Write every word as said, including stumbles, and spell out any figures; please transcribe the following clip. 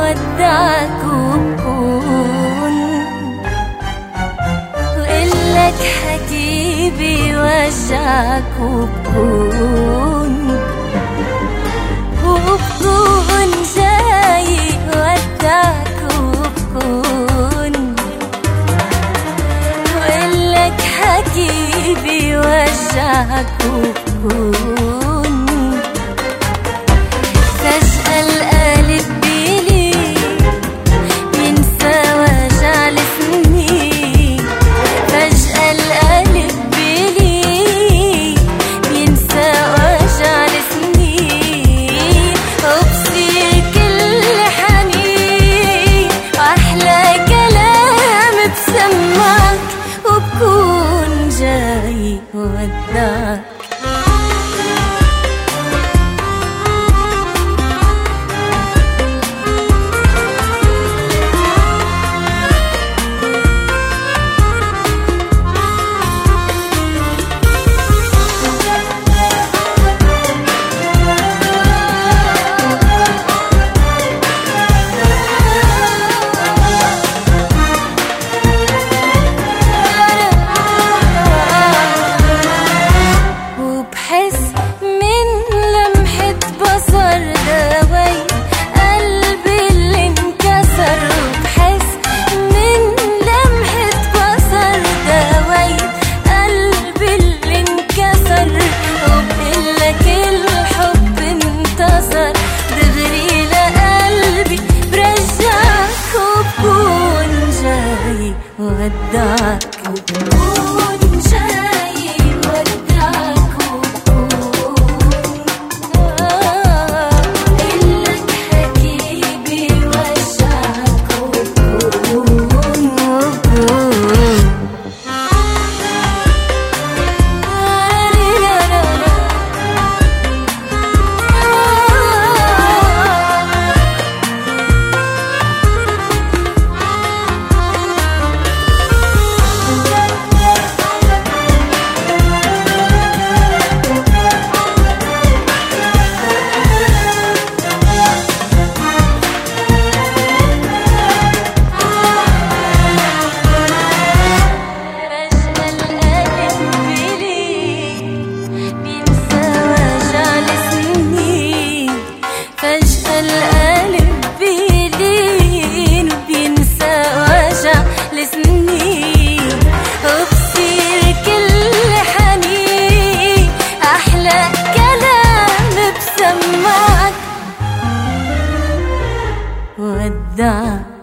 ودعك وبكون وقلك حكيبي وجعك وبكون وبكون جاي ودعك وبكون وقلك حكيبي وجعك وبكون فجأة القلب بيلي بينسى وجع السنين فجأة القلب بيلي بينسى وجع السنين وبصير كل حنين وأحلى كلام بسمعك وبكون جاي ودعك ودعك وبكون جاي ودعك وبكون قلك حكيبي وجعك وبكون وبكون القلب بيلين وبينسى وجع السنين وبصير كل حنين أحلى كلام بسمعك ودعك.